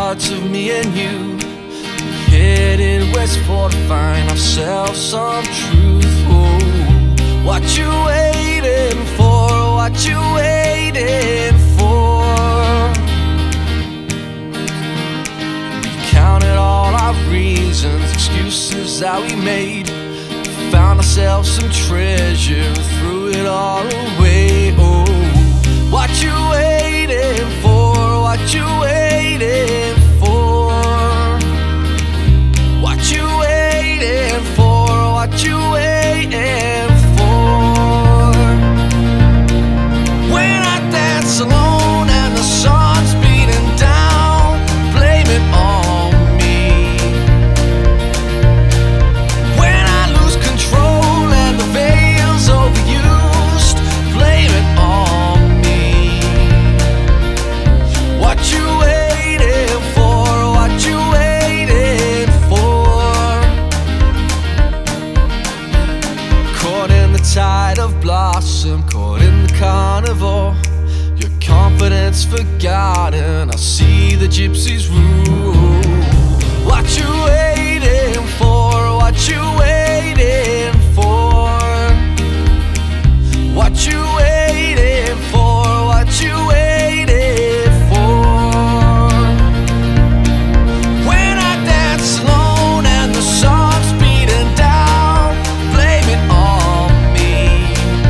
parts of me and you. We headed west for to find ourselves some truth. Oh, what you waiting for? What you waiting for? We counted all our reasons, excuses that we made. Found ourselves some treasure and threw it all away. Oh, what you waiting for? What you waiting for? What you waiting for? What you waiting for? When I dance alone and the sun's beating down, blame it on me. When I lose control and the veil's overused, blame it on me. What you waiting for? What you waiting for? Caught in the tide of blossom, caught in the carnival. Your confidence forgotten, I see the gypsies rule. What you waiting for? What you waiting for? What you waiting for? What you waiting for? When I dance alone and the sun's beating down, blame it on me.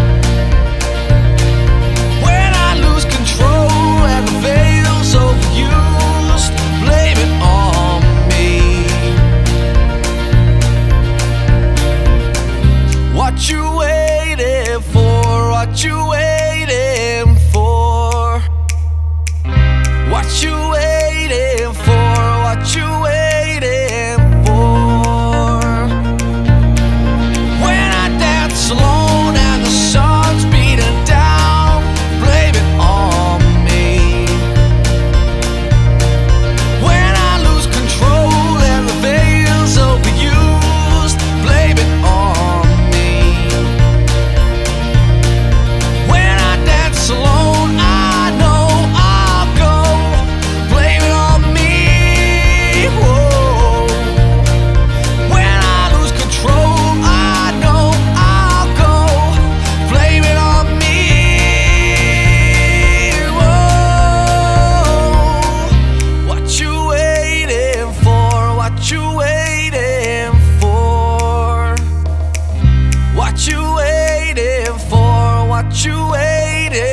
When I lose control and the veil's overused, blame it on me. What you waiting for? What you waiting for? What you waiting for? What you waiting for? When I dance alone and the sun's beating down, blame it on me. When I lose control and the veil's overused, blame it on me. When I dance alone, I know I'll go, blame it on me. Whoa. When I lose control, I know I'll go, blame it on me. Whoa. What you waiting for? What you waiting for? What you waiting for? What you waiting